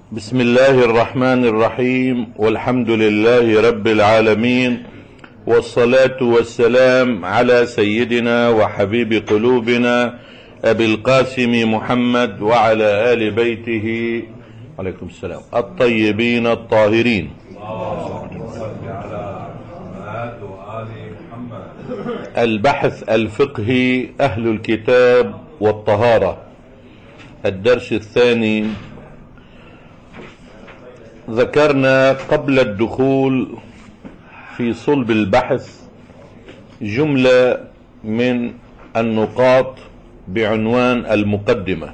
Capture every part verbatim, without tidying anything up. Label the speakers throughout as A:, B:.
A: بسم الله الرحمن الرحيم، والحمد لله رب العالمين، والصلاة والسلام على سيدنا وحبيب قلوبنا أبي القاسم محمد وعلى آل بيته عليكم السلام الطيبين الطاهرين. البحث الفقهي أهل الكتاب والطهارة، الدرس الثاني. ذكرنا قبل الدخول في صلب البحث جملة من النقاط بعنوان المقدمة.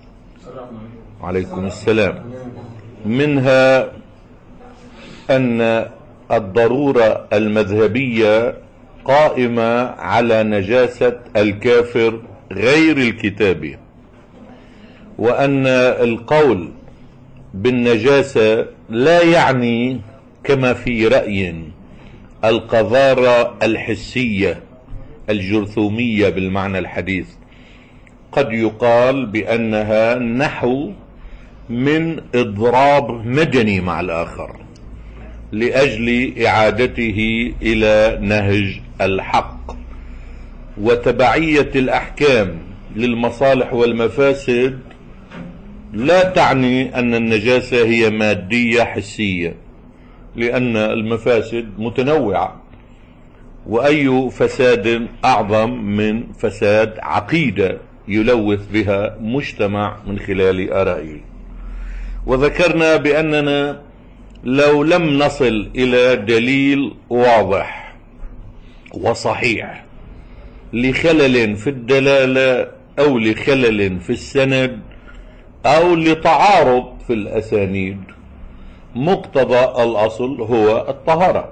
A: عليكم السلام. منها أن الضرورة المذهبية قائمة على نجاسة الكافر غير الكتابي، وأن القول بالنجاسة لا يعني كما في رأي القذارة الحسية الجرثومية بالمعنى الحديث. قد يقال بأنها نحو من إضراب مدني مع الآخر لأجل إعادته إلى نهج الحق، وتبعية الأحكام للمصالح والمفاسد لا تعني أن النجاسة هي مادية حسية، لأن المفاسد متنوعة، وأي فساد أعظم من فساد عقيدة يلوث بها مجتمع من خلال آرائه. وذكرنا بأننا لو لم نصل إلى دليل واضح وصحيح لخلل في الدلالة أو لخلل في السند أو لتعارض في الأسانيد، مقتضى الأصل هو الطهارة.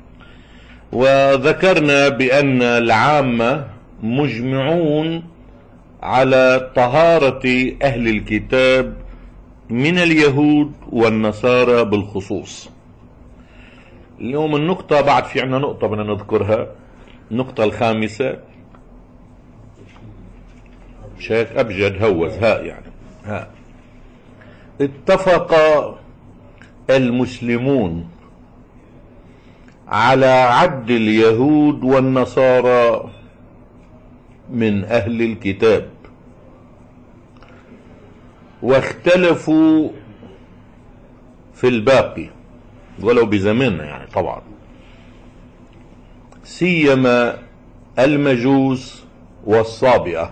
A: وذكرنا بأن العامة مجمعون على طهارة أهل الكتاب من اليهود والنصارى بالخصوص. اليوم النقطة بعد في عنا نقطة بدنا نذكرها، النقطة الخامسة. شيخ أبجد هوز ها يعني ها اتفق المسلمون على عد اليهود والنصارى من أهل الكتاب، واختلفوا في الباقي ولو بزماننا يعني طبعا، سيما المجوس والصابئة.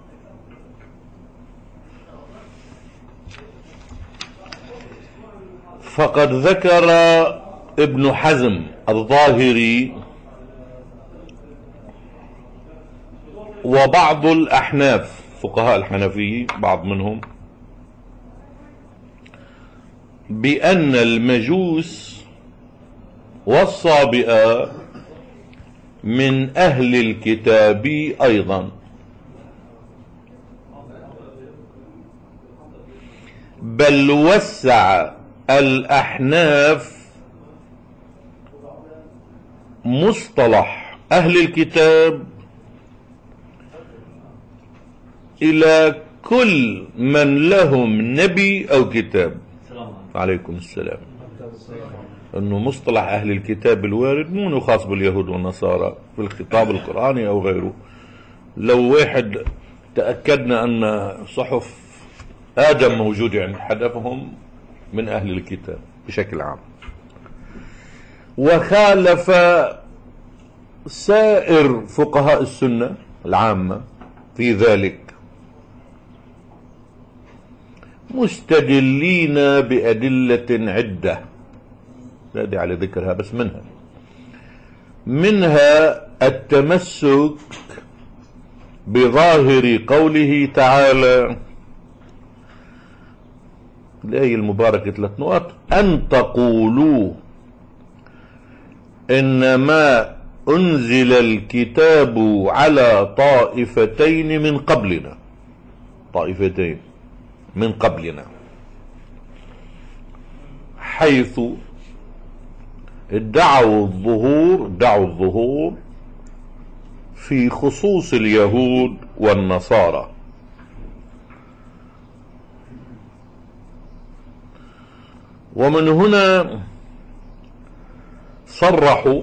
A: فقد ذكر ابن حزم الظاهري وبعض الأحناف فقهاء الحنفية بعض منهم بأن المجوس والصابئة من أهل الكتاب أيضا، بل وسع الأحناف مصطلح أهل الكتاب إلى كل من لهم نبي أو كتاب. عليكم السلام. أنه مصطلح أهل الكتاب الوارد مو خاص باليهود والنصارى في الخطاب القرآني أو غيره. لو واحد تأكدنا أن صحف آدم موجودة عند حدثهم من أهل الكتاب بشكل عام. وخالف سائر فقهاء السنة العامة في ذلك، مستدلين بأدلة عدة لا داعي على ذكرها، بس منها منها التمسك بظاهر قوله تعالى، الآية المباركة ثلاث نقط: أن تقولوا إنما أنزل الكتاب على طائفتين من قبلنا، طائفتين من قبلنا، حيث ادعوا الظهور ادعوا الظهور في خصوص اليهود والنصارى، ومن هنا صرحوا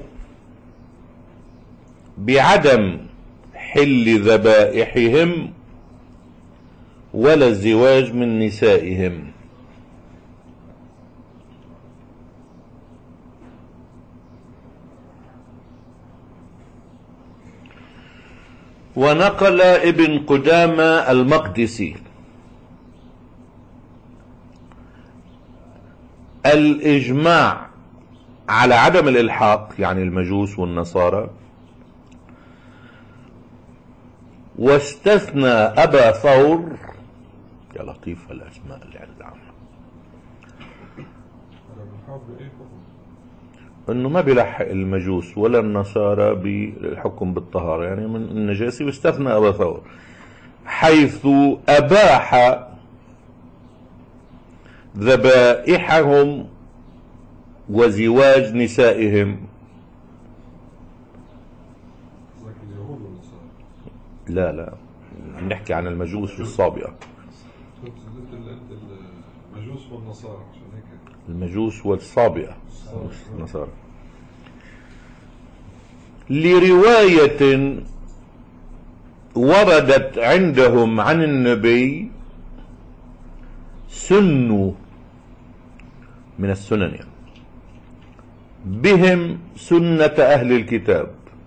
A: بعدم حل ذبائحهم ولا الزواج من نسائهم. ونقل ابن قدامة المقدسي الإجماع على عدم الإلحاق، يعني المجوس والنصارى، واستثنى أبا ثور. يا لطيف الأسماء اللي عند عمه، انه ما بيلحق المجوس ولا النصارى بالحكم بالطهارة، يعني من النجاسة، واستثنى أبا ثور حيث أباح ذبائحهم وزواج نسائهم. لا لا، نحكي عن المجوس والصابئة.
B: المجوس والنصارى، عشان هيك
A: المجوس والصابئة النصارى. لرواية وردت عندهم عن النبي سنوا من السنن، يعني بهم سنة أهل الكتاب،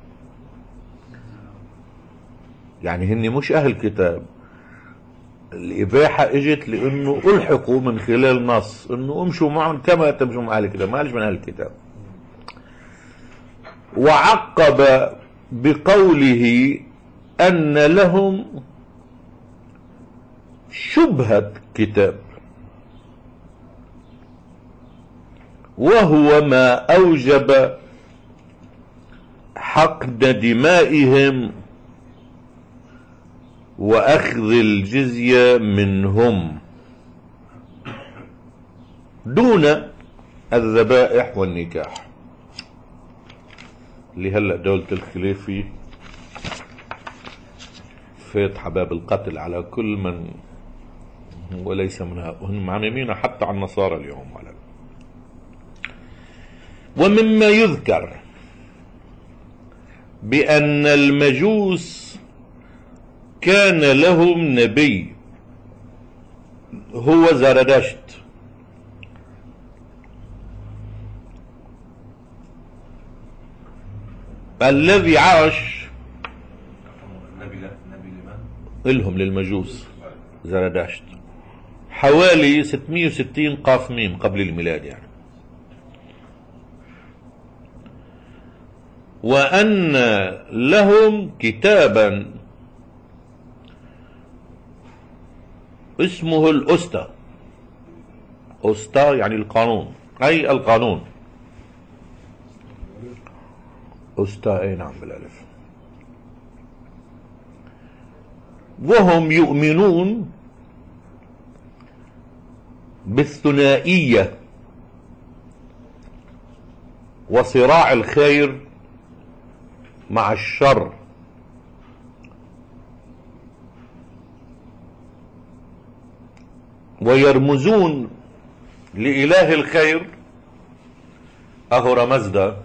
A: يعني هن مش أهل الكتاب. الإباحة اجت لأنه ألحقوا من خلال نص أنه امشوا معهم كما تمشوا مع أهل الكتاب، ما قالش من أهل الكتاب. وعقب بقوله أن لهم شبهة كتاب، وهو ما أوجب حقن دمائهم وأخذ الجزية منهم دون الذبائح والنكاح. اللي هلأ دولة الخلافة فاتحة باب القتل على كل من وليس منها، وهم معممين حتى على النصارى اليوم. على ومما يذكر بأن المجوس كان لهم نبي هو زردشت، الذي عاش لهم للمجوس زردشت حوالي ستمائة وستين قاف ميم قبل الميلاد يعني. وأن لهم كتابا اسمه الأستا. أستا يعني القانون، أي القانون. أستا أي نعم بالألف. وهم يؤمنون بالثنائية وصراع الخير مع الشر، ويرمزون لإله الخير أهورامزدا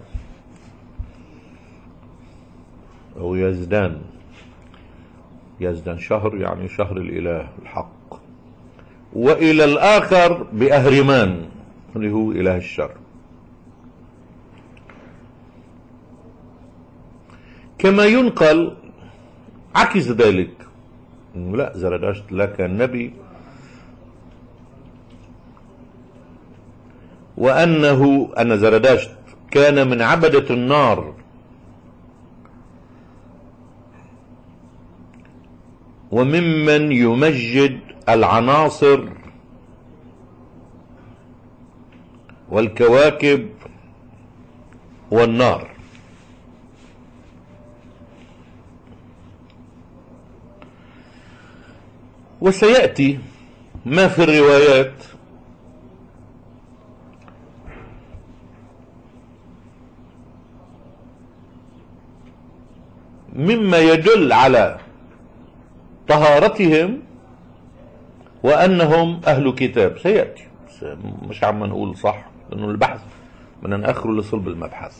A: أو يزدان. يزدان شهر يعني شهر الإله الحق، وإلى الآخر بأهرمان اللي هو إله الشر. كما ينقل عكس ذلك، لا زردشت لا كان نبي، وأنه أن زردشت كان من عبدة النار، وممن يمجد العناصر والكواكب والنار. وسيأتي ما في الروايات مما يدل على طهارتهم وأنهم أهل كتاب، سيأتي مش عم نقول صح، لأنه البحث بدنا نأخره لصلب المبحث.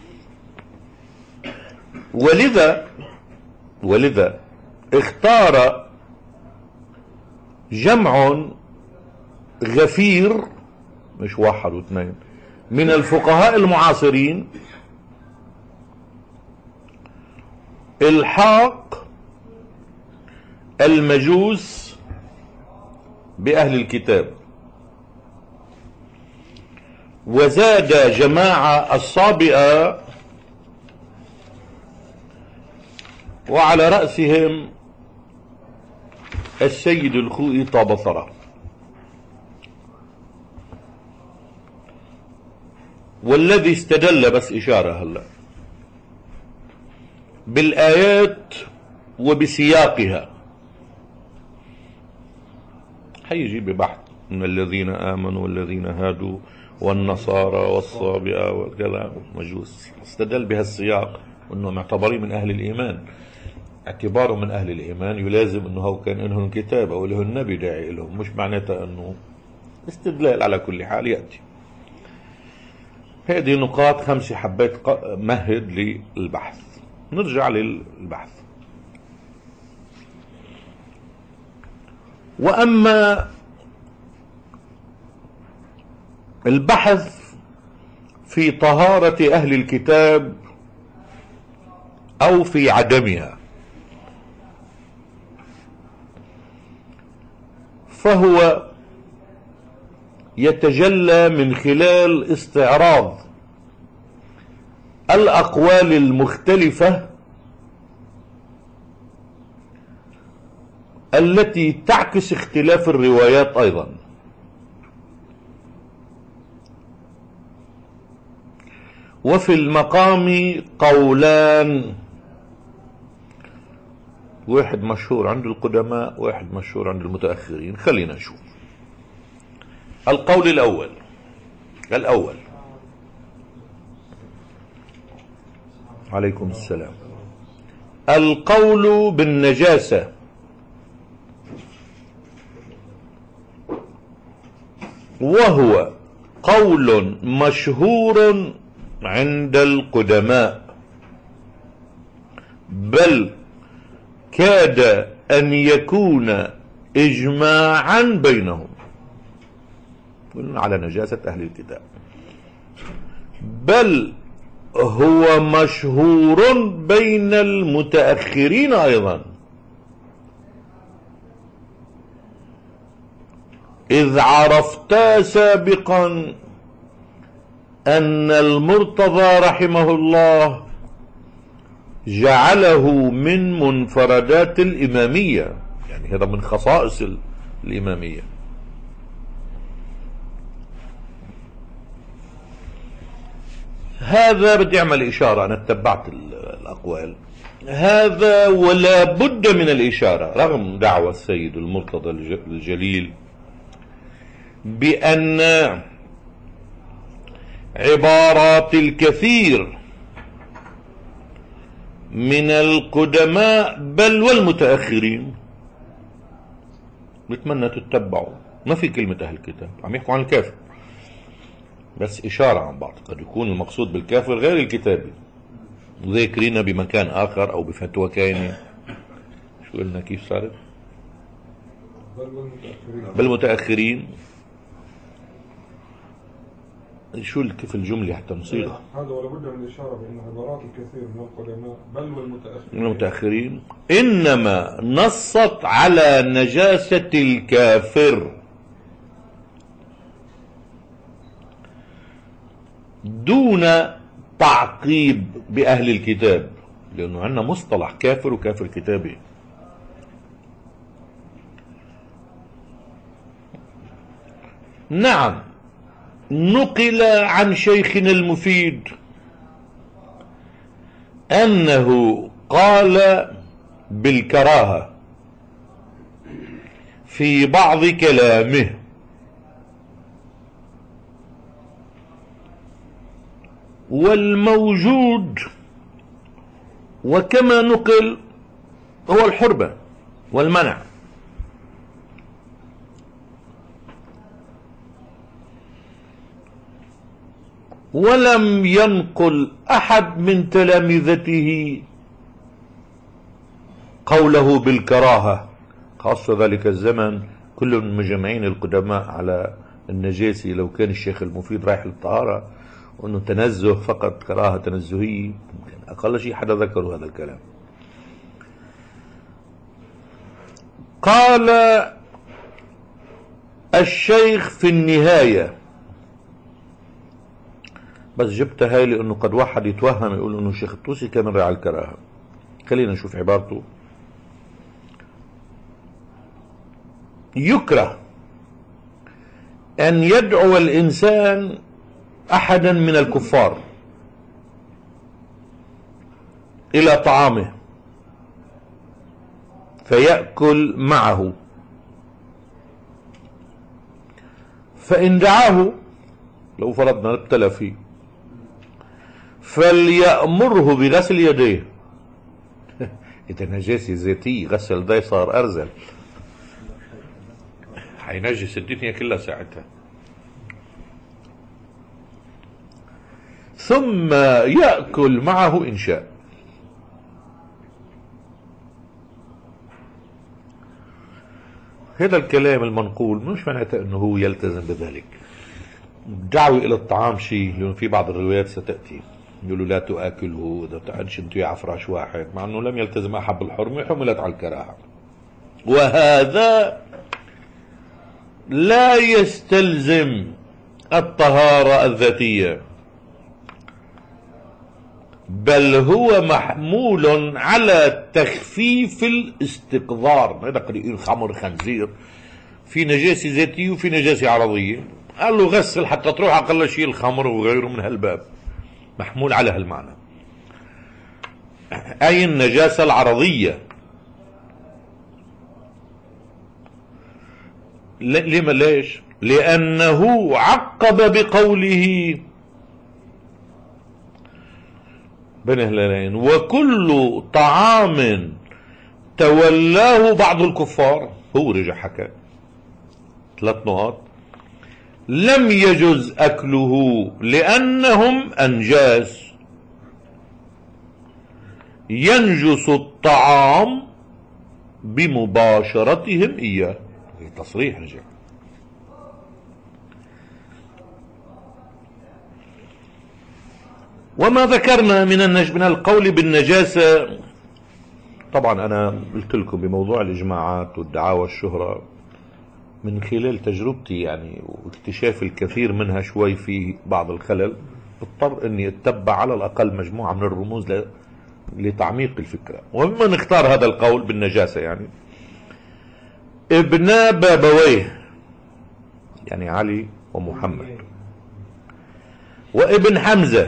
A: ولذا ولذا اختار جمع غفير، مش واحد واثنين، من الفقهاء المعاصرين الحاق المجوس بأهل الكتاب، وزاد جماعة الصابئة وعلى رأسهم السيد الخوئي طاب ثرى. والذي استدل، بس إشارة هلا، بالآيات وبسياقها، حيجي ببحث من الذين آمنوا والذين هادوا والنصارى والصابئة وكذا مجوس، استدل بها السياق أنه معتبرين من أهل الإيمان. اعتباره من أهل الإيمان يلازم أنه هو كان إنهم كتاب أو له النبي داعي لهم، مش معناتها أنه استدلال. على كل حال يأتي. هذه نقاط خمسة حبيت مهد للبحث. نرجع للبحث. وأما البحث في طهارة أهل الكتاب أو في عدمها، فهو يتجلى من خلال استعراض الأقوال المختلفة التي تعكس اختلاف الروايات أيضا. وفي المقام قولان، واحد مشهور عند القدماء واحد مشهور عند المتأخرين. خلينا نشوف. القول الأول الأول عليكم السلام. القول بالنجاسة وهو قول مشهور عند القدماء، بل كاد أن يكون إجماعا بينهم على نجاسة أهل الكتاب، بل هو مشهور بين المتأخرين أيضا، إذ عرفتا سابقا أن المرتضى رحمه الله جعله من منفردات الإمامية، يعني هذا من خصائص الإمامية. هذا بدي أعمل إشارة، أنا اتبعت الأقوال هذا ولا بد من الإشارة، رغم دعوى السيد المرتضى الجليل بأن عبارات الكثير من القدماء بل والمتأخرين بتمنى تتبعوا. ما في كلمة أهل الكتاب، عم يحكوا عن الكافر بس إشارة عن بعض، قد يكون المقصود بالكافر غير الكتابي، ذاكرين بمكان آخر أو بفتوى كاينة. شو قلنا كيف صارت؟ بالمتأخرين. شو كيف الجملة حتى نصيغها؟
B: هذا ولا بد من الإشارة بأن عبارات الكثير من القدماء بل والمتأخرين
A: المتأخرين إنما نصت على نجاسة الكافر دون تعقيب بأهل الكتاب، لأنه عندنا مصطلح كافر وكافر كتابي. نعم، نقل عن شيخنا المفيد أنه قال بالكراهة في بعض كلامه، والموجود وكما نقل هو الحرمة والمنع. ولم ينقل أحد من تلامذته قوله بالكراهة، خاصة ذلك الزمن كل مجمعين القدماء على النجاسة. لو كان الشيخ المفيد رايح للطهارة وأنه تنزه فقط كراهة تنزهية، أقل شيء حدا ذكروا هذا الكلام. قال الشيخ في النهاية، بس جبتها هاي لأنه قد واحد يتوهم يقول أنه الشيخ الطوسي كان راعي الكراهة. خلينا نشوف عبارته. يكره أن يدعو الإنسان أحدا من الكفار إلى طعامه فيأكل معه، فإن دعاه لو فرضنا ابتلى فيه فليأمره بغسل يديه. إذا نجاسة ذاتية غسل ده صار أرزل، حينجس الدنيا كلها ساعتها. ثم يأكل معه إن شاء. هذا الكلام المنقول مش معناته أنه هو يلتزم بذلك. دعوة إلى الطعام شيء، لأن في بعض الروايات ستأتي يقولوا لا تؤكله إذا تعنش أنتوا على فراش واحد، مع أنه لم يلتزم أحب الحرمة حملت على الكراهة. وهذا لا يستلزم الطهارة الذاتية، بل هو محمول على تخفيف الاستقذار. هذا قد يقول خمر خنزير، في نجاسة ذاتية وفي نجاسة عرضية، قال له غسل حتى تروح أقل شيء الخمر وغيره من هالباب، محمول على هالمعنى، أي النجاسة العرضية. لما ليش؟ لأنه عقب بقوله بين هلالين وكل طعام تولاه بعض الكفار. هو رجع حكى ثلاث نقاط: لم يجز أكله لأنهم أنجاس، ينجس الطعام بمباشرتهم إياه. تصريح رجع. وما ذكرنا من النج... من القول بالنجاسة، طبعا أنا قلت لكم بموضوع الإجماعات والدعاوى الشهرة من خلال تجربتي يعني واكتشاف الكثير منها شوي في بعض الخلل، اضطر أني أتبع على الأقل مجموعة من الرموز ل... لتعميق الفكرة. ومما نختار هذا القول بالنجاسة يعني ابن بابويه، يعني علي ومحمد، وابن حمزة،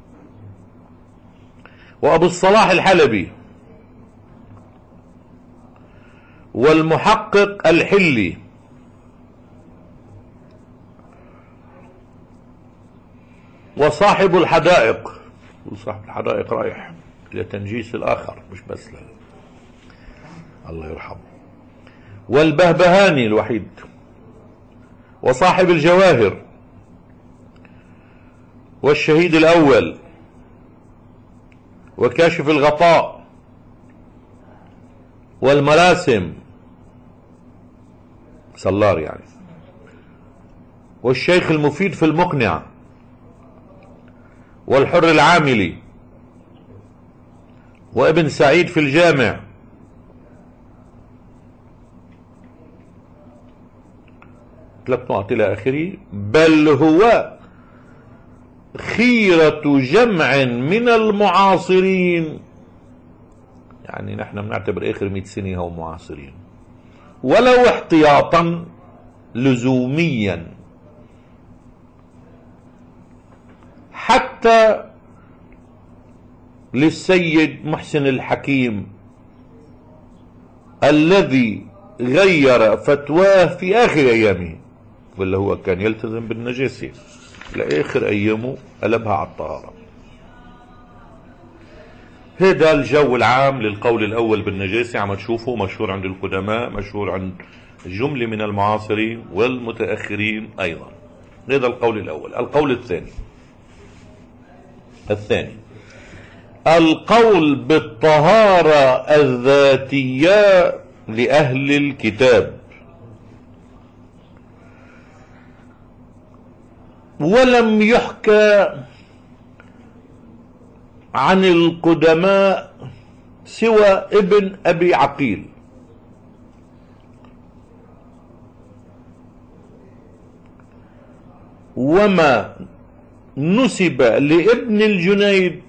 A: وأبو الصلاح الحلبي، والمحقق الحلي، وصاحب الحدائق. وصاحب الحدائق رايح لتنجيس الآخر مش بس له. الله يرحمه. والبهبهاني الوحيد، وصاحب الجواهر، والشهيد الأول، وكاشف الغطاء، والمراسم سلار يعني، والشيخ المفيد في المقنع، والحر العاملي، وابن سعيد في الجامع، ثلاث نقط إلى آخره. بل هو خيرة جمع من المعاصرين، يعني نحن بنعتبر آخر مئة سنة هم معاصرين، ولو احتياطا لزوميا، حتى للسيد محسن الحكيم الذي غير فتواه في آخر أيامه، واللي هو كان يلتزم بالنجاسة لآخر أيامه قلبها على الطهارة. هذا الجو العام للقول الأول بالنجاسة، عم تشوفه مشهور عند القدماء، مشهور عند جملة من المعاصرين والمتأخرين أيضا. هذا القول الأول. القول الثاني: الثاني القول بالطهارة الذاتية لأهل الكتاب، ولم يحكى عن القدماء سوى ابن أبي عقيل، وما نسب لابن الجنيد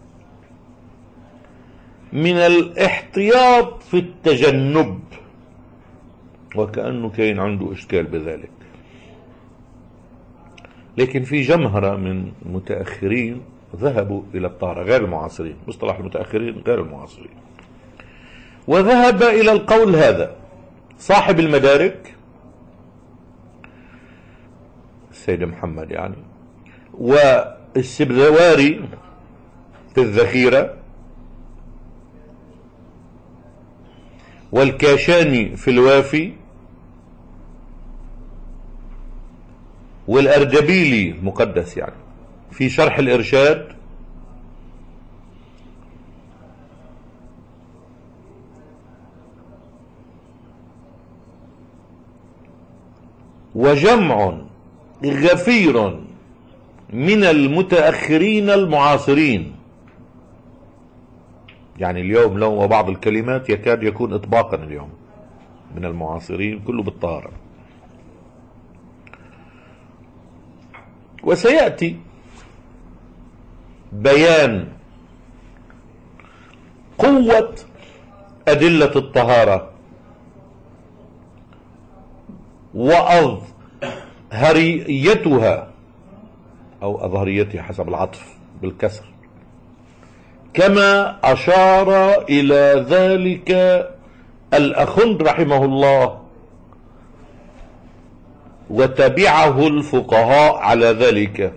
A: من الاحتياط في التجنب، وكأنه كان عنده إشكال بذلك. لكن في جمهرة من المتأخرين ذهبوا إلى الطهارة، غير المعاصرين، مصطلح المتأخرين غير المعاصرين، وذهب إلى القول هذا صاحب المدارك السيد محمد يعني، والسبزواري في الذخيرة، والكاشاني في الوافي، والأردبيلي المقدس يعني في شرح الإرشاد، وجمع غفير من المتأخرين المعاصرين. يعني اليوم لو بعض الكلمات يكاد يكون إطباقا اليوم من المعاصرين كله بالطهارة. وسيأتي بيان قوة أدلة الطهارة وأظهريتها أو أظهريتها حسب العطف بالكسر، كما أشار إلى ذلك الأخند رحمه الله، وتبعه الفقهاء على ذلك.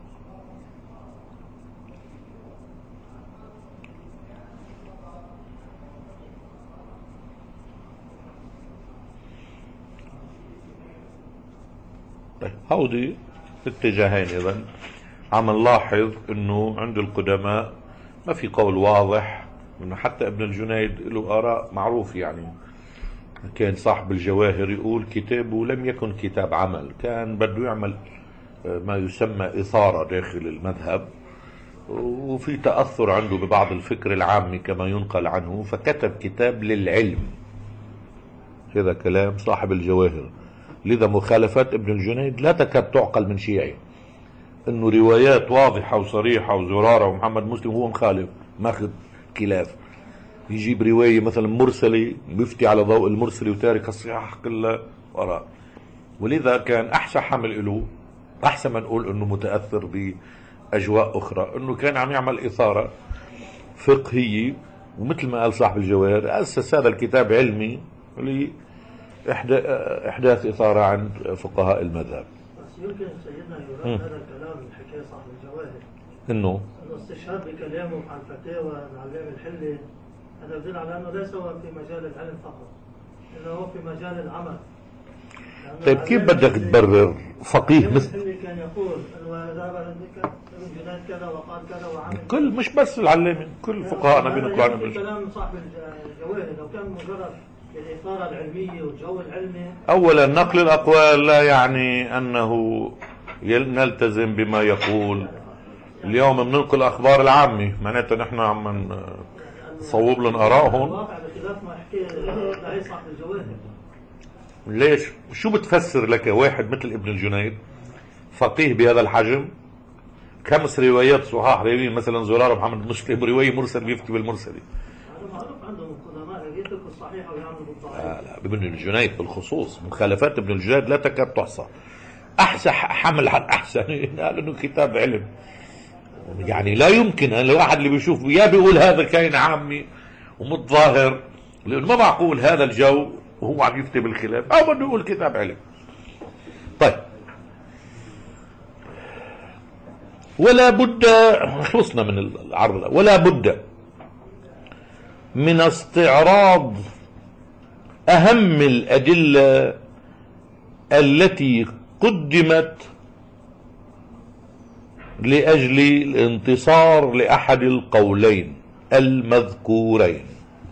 A: هودي اتجاهين. إذن عم نلاحظ انه عند القدماء ما في قول واضح، انه حتى ابن الجنيد له آراء معروف. يعني كان صاحب الجواهر يقول كتابه لم يكن كتاب عمل، كان بده يعمل ما يسمى إثارة داخل المذهب، وفي تأثر عنده ببعض الفكر العامي كما ينقل عنه، فكتب كتاب للعلم. هذا كلام صاحب الجواهر. لذا مخالفات ابن الجنيد لا تكاد تعقل من شيعي، انه روايات واضحة وصريحة وزرارة ومحمد مسلم هو مخالف ماخذ خلاف، يجيب رواية مثلا مرسلة بيفتي على ضوء المرسلة وتارك الصحاح كلها وراء. ولذا كان احسن حمل له، احسن ما نقول انه متأثر باجواء اخرى، انه كان عم يعمل اثارة فقهية، ومثل ما قال صاحب الجواهر اسس هذا الكتاب علمي لإحداث إثارة عند فقهاء المذهب.
C: بس يمكن سيدنا يراد هذا الكلام من حكاية صاحب الجواهر،
A: انه
C: الاستشهاد بكلامه عن فتاوى العلامة الحلي، هذا يدل على انه ليس هو في مجال العلم فقط، انه هو في مجال العمل.
A: طيب كيف بدك تبرر فقيه مثل
C: الحلي كان يقول انه ذهب ابن جنيد كذا وقال كذا وعمل
A: كل، مش بس العلامة، كل فقهاءنا بينقلوا عن ابن
C: كلام صاحب الجواهر. لو كان مجرد الإثارة العلمية والجو العلمي،
A: اولا نقل الاقوال لا يعني انه نلتزم بما يقول. اليوم بننقل اخبار العامة، معناتها نحن عم نصوب لهم ارائهم.
C: الواقع بخلاف ما حكي داعي صاحب الجواهر.
A: ليش؟ شو بتفسر لك واحد مثل ابن الجنيد فقيه بهذا الحجم، خمس روايات صحاح روي مثلا زرار محمد مسلم، رواية مرسل بيفتي بالمرسلي.
C: هذا معروف عندهم القدماء يتركوا الصحيح ويعملوا بالضعيف.
A: لا لا، ابن الجنيد بالخصوص مخالفات ابن الجنيد لا تكاد تحصى. احسن حمل عن احسن قال انه كتاب علم. يعني لا يمكن ان الواحد اللي بيشوف يا بيقول هذا كائن عامي ومتظاهر، لانه ما معقول هذا الجو وهو عم يفتي بالخلاف، او بده يقول كتاب علم. طيب، ولا بد، خلصنا من العرض، ولا بد من استعراض اهم الادله التي قدمت لأجل الانتصار لأحد القولين المذكورين.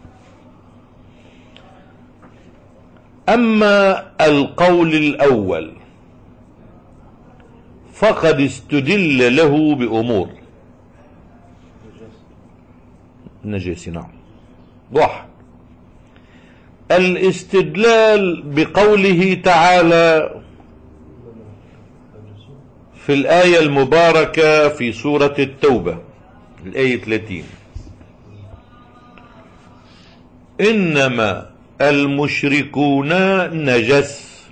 A: أما القول الأول فقد استدل له بأمور نجاسة. نعم، واحد، الاستدلال بقوله تعالى في الآية المباركة في سورة التوبة الآية ثلاثين: إنما المشركون نجس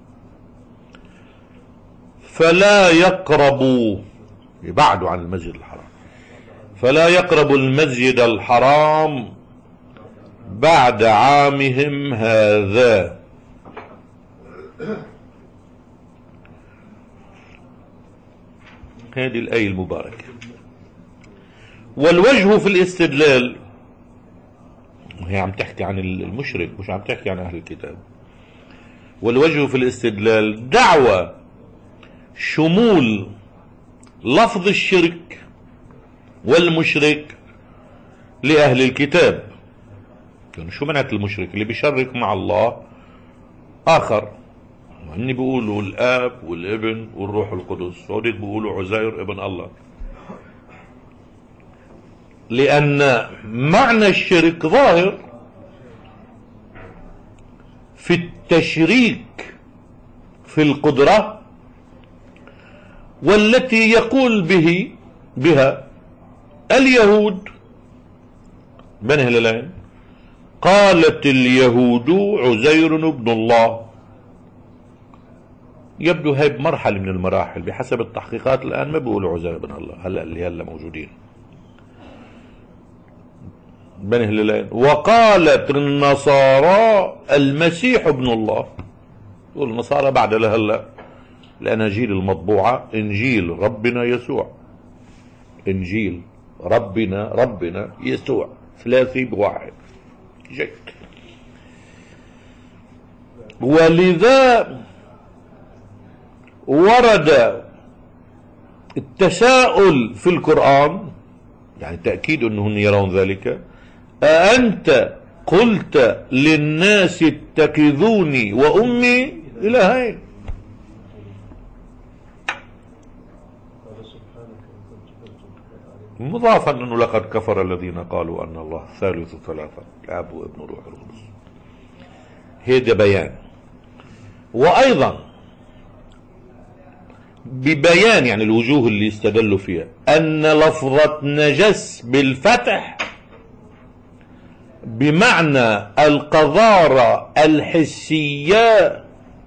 A: فلا يقربوا، يبعدوا عن المسجد الحرام، فلا يقربوا المسجد الحرام بعد عامهم هذا. هذه الآية المباركة. والوجه في الاستدلال، هي عم تحكي عن المشرك مش عم تحكي عن أهل الكتاب. والوجه في الاستدلال دعوة شمول لفظ الشرك والمشرك لأهل الكتاب. يعني شو معنات المشرك؟ اللي بيشرك مع الله آخر، هني بيقولوا الآب والابن والروح القدس، هوديك بيقولوا عزير ابن الله. لأن معنى الشرك ظاهر في التشريك في القدرة، والتي يقول به بها اليهود بني هلالين. قالت اليهود عزير ابن الله. يبدو هاي بمرحلة من المراحل، بحسب التحقيقات الآن ما بيقولوا عزير ابن الله هلا اللي هلا موجودين بني هلالين. وقالت النصارى المسيح ابن الله. والنصارى بعد لهلا الأناجيل المطبوعة إنجيل ربنا يسوع، إنجيل ربنا ربنا يسوع، ثلاثي بواحد. جيد. ولذا ورد التساؤل في القرآن، يعني تأكيد أنهم يرون ذلك: أأنت قلت للناس اتخذوني وأمي إلهين. مضافا أنه لقد كفر الذين قالوا أن الله ثالث ثلاثة، الآب وابن روح القدس. هذا بيان. وأيضا ببيان يعني الوجوه اللي استدلوا فيها أن لفظة نجس بالفتح بمعنى القذارة الحسية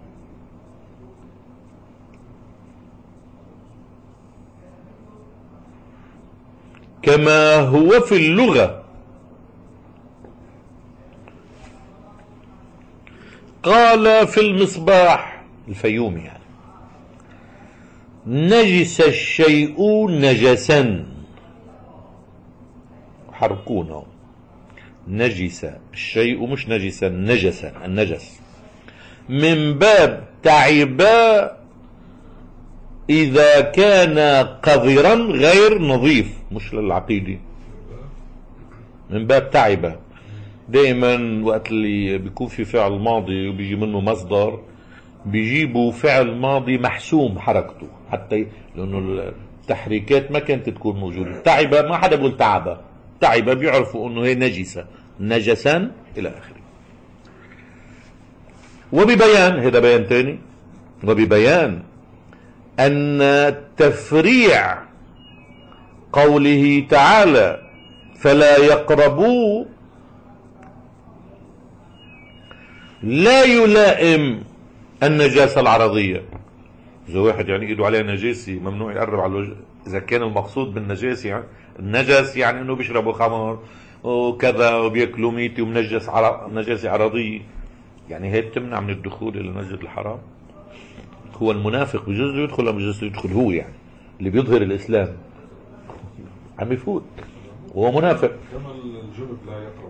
A: كما هو في اللغة. قال في المصباح الفيومي يعني: نجس الشيء نجسا، حركونه، نجس الشيء مش نجسا، نجسا، النجس من باب تعبا إذا كان قذرا غير نظيف، مش للعقيدة، من باب تعبا. دائما وقت اللي بيكون في فعل ماضي وبيجي منه مصدر بيجيبوا فعل ماضي محسوم حركته، حتى لأنه التحريكات ما كانت تكون موجودة. تعبا ما حدا بيقول تعبا، تعبا بيعرفوا أنه هي نجسة، نجسا إلى آخره. وببيان، هذا بيان تاني، وببيان أن تفريع قوله تعالى فلا يقربوا لا يلائم النجاسة العرضية. إذا واحد يعني إيده عليها نجاسة ممنوع يقرب على الوجه، إذا كان المقصود بالنجاسة يعني النجس يعني إنه بيشربوا خمر وكذا وبيأكلوا ميت ومنجس عر... نجاسة عرضية، يعني هي بتمنع من الدخول إلى المسجد الحرام. هو المنافق بجوز يدخل أم بجوز يدخل، هو يعني اللي بيظهر الإسلام عم يفوت وهو منافق.
B: كما الجنب لا يقرب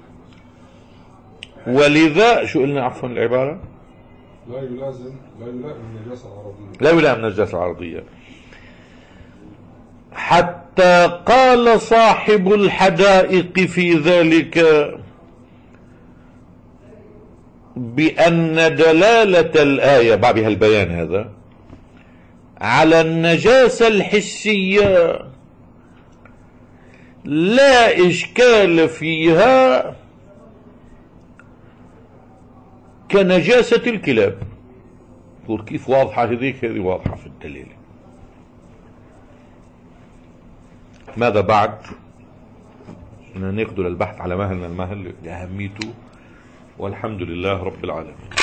B: مثلا.
A: ولذا شو قلنا عفوا العبارة؟
B: لا يلازم لا يلائم النجاسة العرضية.
A: لا يلائم النجاسة العرضية. حتى قال صاحب الحدائق في ذلك بأن دلالة الآية بعد البيان هذا على النجاسة الحسية لا إشكال فيها كنجاسة الكلاب. يقول كيف واضحة هذيك؟ هذه واضحة في الدليل. ماذا بعد؟ ناخذ للبحث على مهلنا المهل لأهميته، والحمد لله رب العالمين.